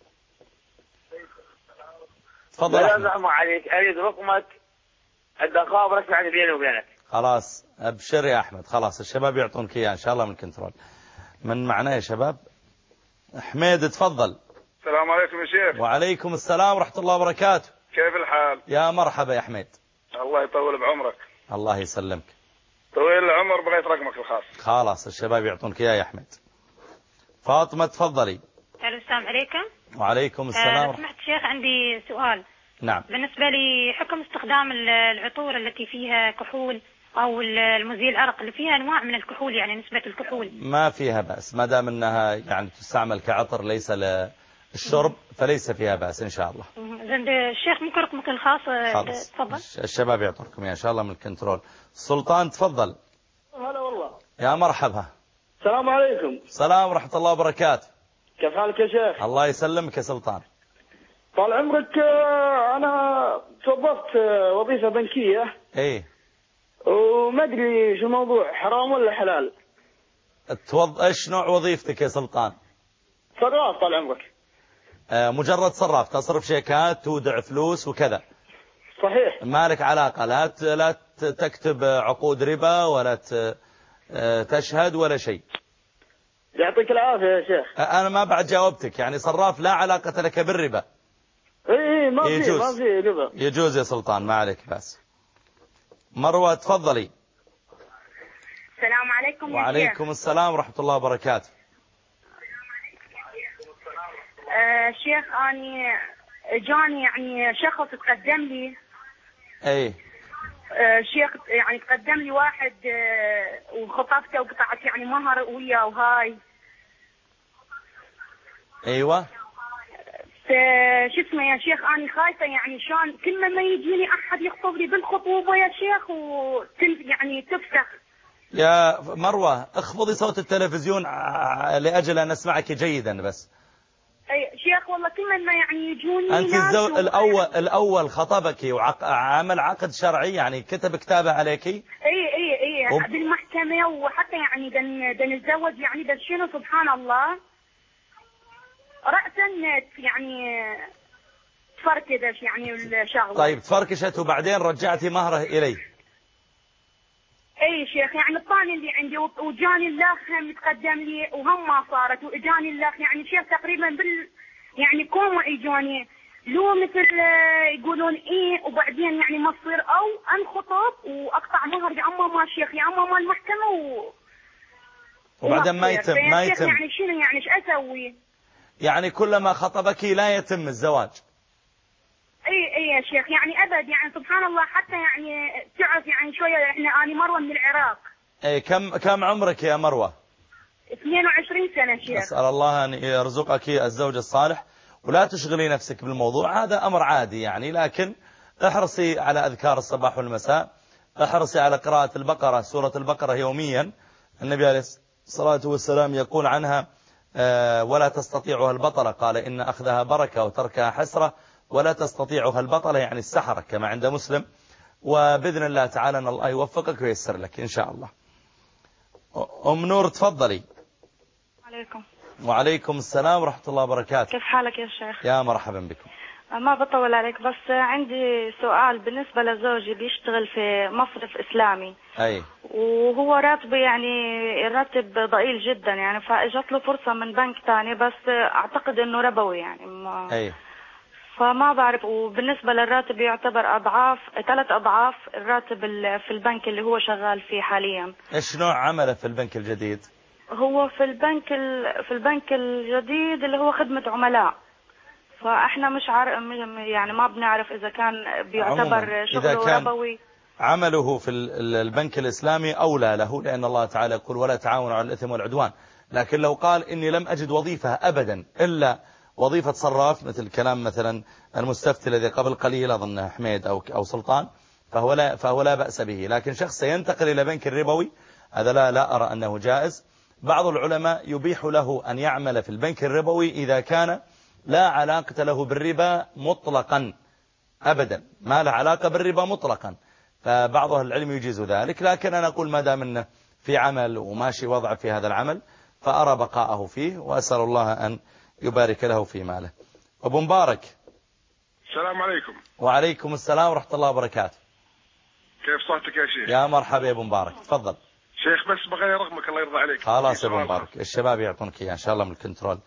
تفضل. لا أزعم عليك، أريد رقمك الدقائق رسمي عن بيني وبينك. خلاص أبشر يا أحمد، خلاص الشباب يعطونك إياه إن شاء الله من الكنترول. من معنا يا شباب؟ حميد تفضل. السلام عليكم يا شيخ. وعليكم السلام ورحمة الله وبركاته. كيف الحال؟ يا مرحبا يا حميد. الله يطول بعمرك. الله يسلمك. طويل العمر، بغيت رقمك الخاص. خلاص الشباب يعطونك إياه يا حميد. فاطمة تفضلي. السلام عليكم. وعليكم السلام. سمحت شيخ، عندي سؤال. نعم. بالنسبة لي حكم استخدام العطور التي فيها كحول أو المزيل العرق اللي فيها أنواع من الكحول، يعني نسبة الكحول ما فيها بأس ما دام أنها يعني تستعمل كعطر ليس للشرب، فليس فيها بأس إن شاء الله. زين الشيخ ممكن رقمك الخاص؟ تفضل. الشباب يعطونكم إن شاء الله من الكنترول. سلطان تفضل. هلا والله. يا مرحبا. السلام عليكم. السلام ورحمة الله وبركاته. كيف حالك يا شيخ؟ الله يسلمك يا سلطان. طال عمرك، أنا توظفت وظيفة بنكية. إيه. وما أدري شو الموضوع، حرام ولا حلال؟ إيش نوع وظيفتك يا سلطان؟ صراف طال عمرك. مجرد صراف، تصرف شيكات، تودع فلوس وكذا. صحيح. ما لك علاقة، لا تكتب عقود ربا ولا تشهد ولا شيء. يعطيك العافية يا شيخ. أنا ما بعد جاوبتك، يعني صراف لا علاقة لك بالربا. إيه ما في ربا. يجوز يا سلطان، ما عليك بس. مروة تفضلي. السلام عليكم. وعليكم السلام ورحمة الله وبركاته. شيخ أني جاني يعني شخص تقدم لي. اي شيخ يعني تقدم لي واحد وخطبته وقطعت يعني مهر وياه وهاي. ايوه. شو اسمه يا شيخ أنا خايفة يعني شان كل ما يجيني أحد يخطب لي بالخطوبة يا شيخ يعني تفسخ. يا مروة اخفضي صوت التلفزيون لأجل أن أسمعك جيدا بس. أي شيخ والله كل ما يعني يجوني أنت الأول خطبك وعمل عقد شرعي يعني كتب كتابة عليك. اي بالمحكمة وحتى يعني نتزوج يعني بس شنو سبحان الله رأسا يعني تفركدش يعني الشغلة. طيب تفركشت وبعدين رجعتي مهره إلي. اي شيخ يعني الطاني اللي عندي وجاني الاخ متقدم لي وهم ما صارت واجاني الاخ يعني شيخ تقريبا يعني كوما اجاني لو مثل يقولون ايه وبعدين يعني ما تصير او انخطب واقطع مهر يا اما ما شيخ يا اما ما المحكمة وبعدين ما يتم يعني شنو يعني ايش اسوي؟ يعني كلما خطبك لا يتم الزواج. اي يا شيخ يعني ابد يعني سبحان الله حتى يعني تعرف يعني شويه انا مروه من العراق. اي كم عمرك يا مروه؟ 22 سنه شيخ. اسال الله ان يرزقك الزوج الصالح ولا تشغلي نفسك بالموضوع، هذا امر عادي يعني، لكن احرصي على اذكار الصباح والمساء، احرصي على قراءه البقره، سوره البقره يوميا. النبي عليه الصلاه والسلام يقول عنها ولا تستطيعها البطله، قال ان اخذها بركه وتركها حسره، ولا تستطيعها البطلة يعني السحرة كما عند مسلم. وبإذن الله تعالى أن الله يوفقك ويسر لك إن شاء الله. أم نور تفضلي. عليكم. وعليكم السلام ورحمة الله وبركاته. كيف حالك يا شيخ؟ يا مرحبا بكم. ما بطول عليك بس عندي سؤال بالنسبة لزوجي بيشتغل في مصرف إسلامي. أي. وهو راتبه يعني الراتب ضئيل جدا يعني، فاجت له فرصة من بنك تاني بس أعتقد إنه ربوي يعني. أي. فما بعرف، وبالنسبة للراتب يعتبر 3 أضعاف الراتب في البنك اللي هو شغال فيه حاليا. إيش نوع عمله في البنك الجديد؟ هو في البنك الجديد اللي هو خدمة عملاء، فإحنا مش عارف يعني ما بنعرف إذا كان بيعتبر شغله ربوي. عمله في البنك الإسلامي أولى له، لأن الله تعالى يقول ولا تعاونوا على الإثم والعدوان. لكن لو قال إني لم أجد وظيفة أبدا إلا وظيفة صراف، مثل كلام مثلا المستفتي الذي قبل قليل أظن حميد أو سلطان، فهو لا بأس به. لكن شخص ينتقل إلى بنك الربوي هذا لا أرى أنه جائز. بعض العلماء يبيح له أن يعمل في البنك الربوي إذا كان لا علاقة له بالربا مطلقا أبدا، ما له علاقة بالربا مطلقا، فبعض أهل العلم يجيز ذلك. لكن أنا أقول ما دام أنه في عمل وماشي وضع في هذا العمل فأرى بقاءه فيه، وأسأل الله أن يبارك له في ماله. أبو مبارك. السلام عليكم. وعليكم السلام ورحمة الله وبركاته. كيف صحتك يا شيخ؟ يا مرحبا يا أبو مبارك، تفضل. شيخ بس بغير رقمك الله يرضى عليك. خلاص يا أبو مبارك، الشباب يعطونك إياه إن شاء الله من الكنترول.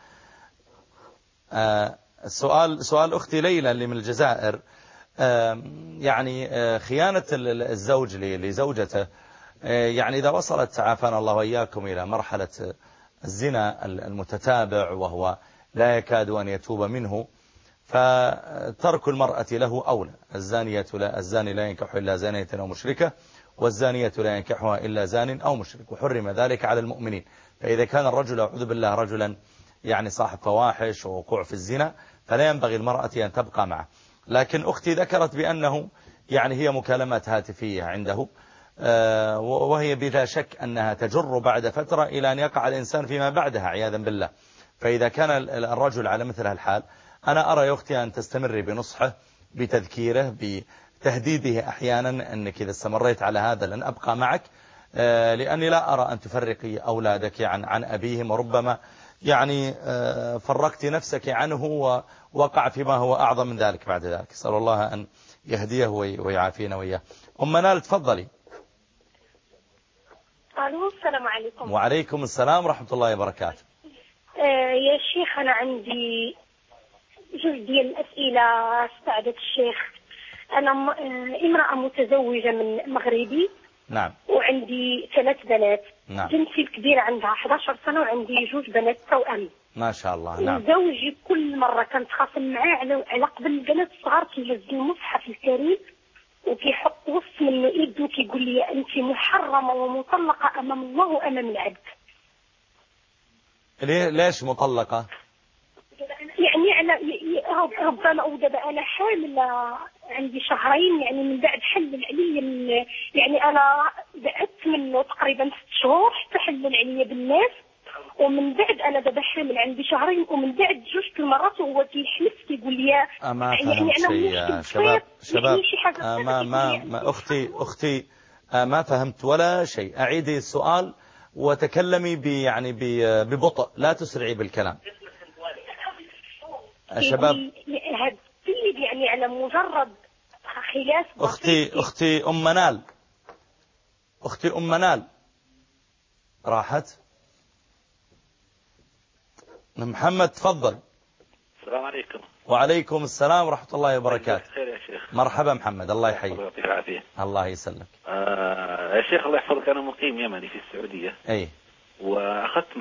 سؤال أختي ليلى اللي من الجزائر، يعني خيانة الزوج لزوجته، يعني إذا وصلت عافانا الله وإياكم إلى مرحلة الزنا المتتابع وهو لا يكاد أن يتوب منه، فترك المرأة له أولى. الزاني لا ينكح إلا زانية أو مشركة، والزانية لا ينكحها إلا زان أو مشرك، وحرم ذلك على المؤمنين. فإذا كان الرجل أعوذ بالله رجلا يعني صاحب فواحش ووقوع في الزنا فلا ينبغي المرأة أن تبقى معه. لكن أختي ذكرت بأنه يعني هي مكالمات هاتفية عنده، وهي بلا شك أنها تجر بعد فترة إلى أن يقع الإنسان فيما بعدها عياذا بالله. فإذا كان الرجل على مثل الحال أنا أرى يا أختي أن تستمري بنصحه، بتذكيره، بتهديده أحيانا أنك إذا استمريت على هذا لن أبقى معك، لأني لا أرى أن تفرقي أولادك عن أبيهم، وربما يعني فرقت نفسك عنه ووقع فيما هو أعظم من ذلك بعد ذلك. أسأل الله أن يهديه ويعافينا وإياه. أم منال تفضلي. الو السلام عليكم. وعليكم السلام ورحمة الله وبركاته. يا شيخ أنا عندي جزء ديال الأسئلة استعدت الشيخ. أنا امرأة متزوجة من مغربي. نعم. وعندي 3 بنات. نعم. بنتي الكبيرة عندها 11 سنة وعندي 2 بنات توأم. ما شاء الله. نعم. زوجي كل مرة كنتخاصم معاه على قبل البنات الصغار كيهز المصحف الكريم وكيحط وسط منه يده كيقول لي أنت محرمة ومطلقة أمام الله وأمام العبد. ليش مطلقة؟ يعني على ربما أو دابا أنا حاملة عندي 2 شهر يعني من بعد حلل عليا يعني أنا بعدت منه تقريبا 6 شهور حتى حلل عليا بالناس ومن بعد أنا دابا حامل عندي 2 شهر ومن بعد 2 المرات وهو كيحلف كيقول لي ما فهمت شيء يا شباب ما أختي ما فهمت ولا شيء. أعيدي السؤال وتكلمي ببطء لا تسرعي بالكلام. شباب يعني على مجرد خلاف أختي أم منال راحت. محمد تفضل. السلام عليكم. وعليكم السلام ورحمة الله وبركاته. خير يا شيخ. مرحبا محمد الله يحييك. يعطيك العافية. الله يسلمك. يا شيخ الله يحفظك أنا مقيم يمني في السعودية. أي. وأخذت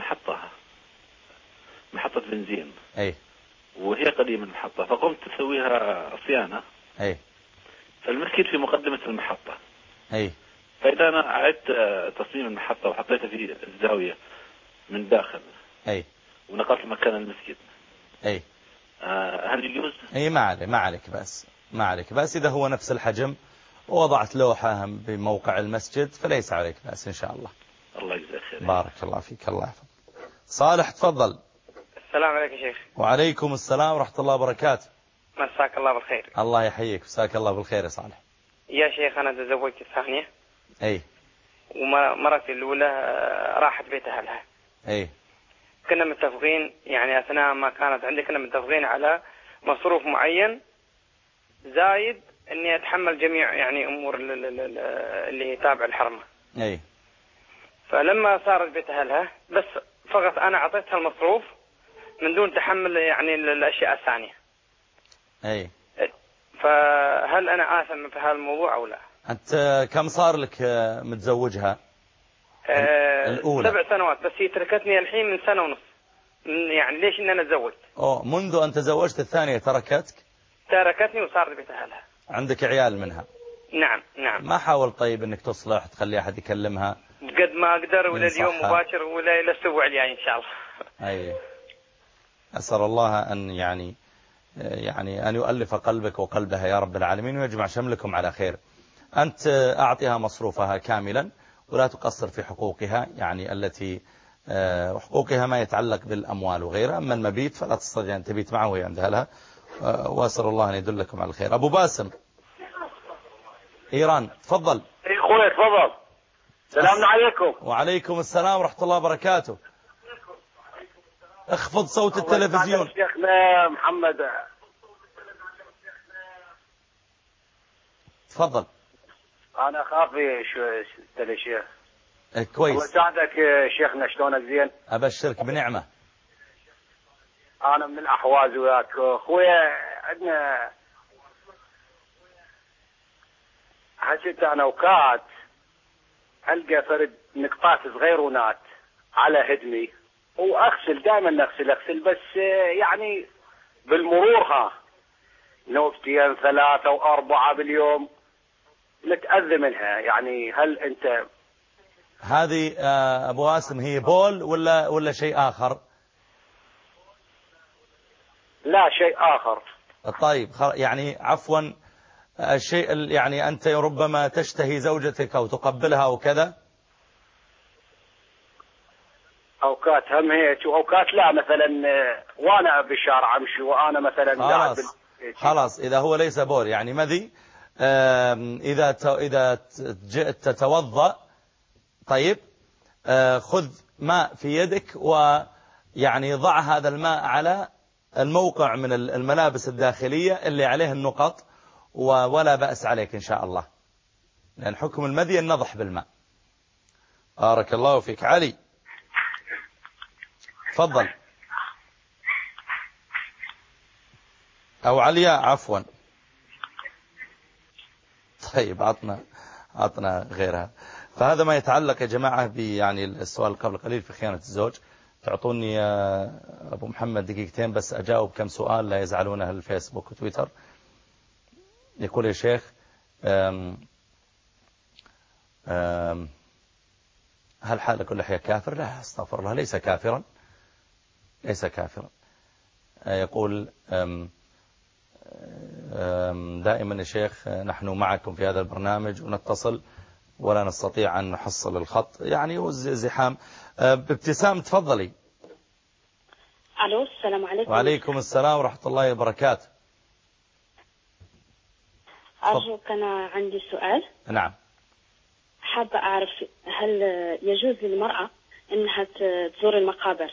محطة بنزين. أي. وهي قديمة المحطة فقمت تسويها صيانة. أي. فالمسجد في مقدمة المحطة. أي. فإذا أنا أعدت تصميم المحطة وحطيتها في الزاوية من داخل. أي. ونقلت مكان المسجد. أي. هل يجوز؟ أي ما عليك بس إذا هو نفس الحجم ووضعت لوحة بموقع المسجد فليس عليك بأس إن شاء الله. الله يجزاك خير. بارك الله فيك. الله يحفظك. صالح تفضل. السلام عليكم يا شيخ. وعليكم السلام ورحمة الله وبركاته. مساك الله بالخير. الله يحييك. مساك الله بالخير يا صالح. يا شيخ أنا تزوجت الثانية. أي. ومرتي الأولى راحت بيت أهلها. أي. كنا متفقين يعني أثناء ما كانت عندي كنا متفقين على مصروف معين زايد إني أتحمل جميع يعني أمور اللي تابع الحرمة. أي. فلما صارت بيت أهلها بس فقط أنا أعطيتها المصروف من دون تحمل يعني الأشياء الثانية. أي. فهل أنا آثم في هذا الموضوع أو لا؟ أنت كم صار لك متزوجها؟ الأولى 7 سنوات بس هي تركتني الحين من 1.5 سنة. يعني ليش إن أنا تزوجت؟ منذ أن تزوجت الثانية تركتني وصارت بيت أهلها. عندك عيال منها؟ نعم. ما حاول طيب إنك تصلح تخلي أحد يكلمها؟ قد ما أقدر ولا اليوم مباشر ولا إلى الأسبوع الجاي إن شاء الله. أي. أسأل الله أن يعني أن يؤلف قلبك وقلبها يا رب العالمين ويجمع شملكم على خير. أنت أعطيها مصروفها كاملا ولا تقصر في حقوقها يعني التي حقوقها ما يتعلق بالأموال وغيرها. أما المبيت فلا تستطيع أن تبيت معه وهي عند أهلها. وأسأل الله أن يدلكم على الخير. أبو باسم إيران تفضل. أخوي تفضل. السلام عليكم. وعليكم السلام ورحمة الله وبركاته. اخفض صوت التلفزيون. شيخنا محمد تفضل. أنا خافي شو شيخ. كويس. الله يساعدك شيخنا شلونك زين؟ أبشرك بنعمة. أنا من الأحواز وياك أخويا عندنا حكيت أنا وكات ألقى فرد نقطات صغيرونات على هدمي وأغسل دائما نغسل بس يعني بالمرور نوبتين 3 و4 باليوم نتأذى منها. يعني هل أنت هذه أبو باسم هي بول ولا شيء آخر؟ لا شيء آخر. طيب يعني عفوا الشيء يعني أنت ربما تشتهي زوجتك أو تقبلها أو كذا. أوقات هم هيك وأوقات لا مثلا وأنا بالشارع أمشي وأنا مثلا خلاص إذا هو ليس بول يعني مذي. إذا جئت تتوضأ طيب خذ ماء في يدك ويعني ضع هذا الماء على الموقع من الملابس الداخلية اللي عليه النقط ولا بأس عليك إن شاء الله لأن حكم المذي النضح بالماء. بارك الله فيك. علي تفضل، أو عليا عفوا. طيب عطنا غيرها. فهذا ما يتعلق يا جماعة يعني السؤال قبل قليل في خيانة الزوج. تعطوني يا أبو محمد دقيقتين بس أجاوب كم سؤال لا يزعلونه الفيسبوك وتويتر. يقول يا شيخ هل حالك اللحية كافر؟ لا استغفر الله، ليس كافرا، ليس كافرا. يقول دائما يا شيخ نحن معكم في هذا البرنامج ونتصل ولا نستطيع أن نحصل الخط، يعني زحام. بابتسام تفضلي. ألو السلام عليكم. وعليكم السلام ورحمة الله وبركاته. أرجوك أنا عندي سؤال. نعم. حابة أعرف هل يجوز للمرأة أنها تزور المقابر؟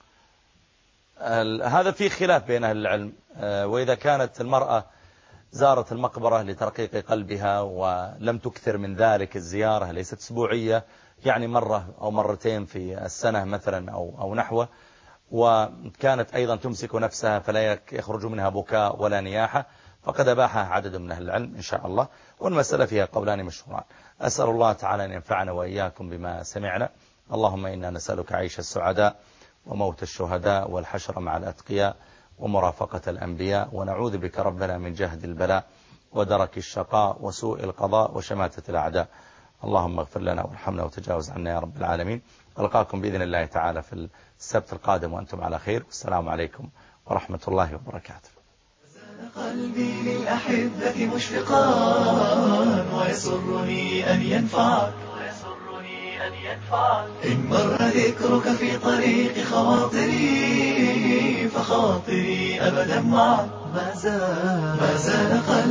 هذا في خلاف بين أهل العلم، وإذا كانت المرأة زارت المقبرة لترقيق قلبها ولم تكثر من ذلك الزيارة، ليست أسبوعية، يعني مرة أو مرتين في السنة مثلا أو نحوه، وكانت أيضا تمسك نفسها فلا يخرج منها بكاء ولا نياحة، فقد أباحها عدد من أهل العلم إن شاء الله، والمسألة فيها قولان مشهوران. أسأل الله تعالى أن ينفعنا وإياكم بما سمعنا. اللهم إنا نسألك عيش السعداء وموت الشهداء والحشر مع الأتقياء ومرافقة الأنبياء، ونعوذ بك ربنا من جهد البلاء ودرك الشقاء وسوء القضاء وشماتة الأعداء. اللهم اغفر لنا وارحمنا وتجاوز عنا يا رب العالمين. ألقاكم بإذن الله تعالى في السبت القادم وأنتم على خير، والسلام عليكم ورحمة الله وبركاته. قلبي للأحبة مشفقا ويسرني أن ينفعك إن مر ذكرك في طريق خواطري فخاطري أبدا معك ما زال قلبي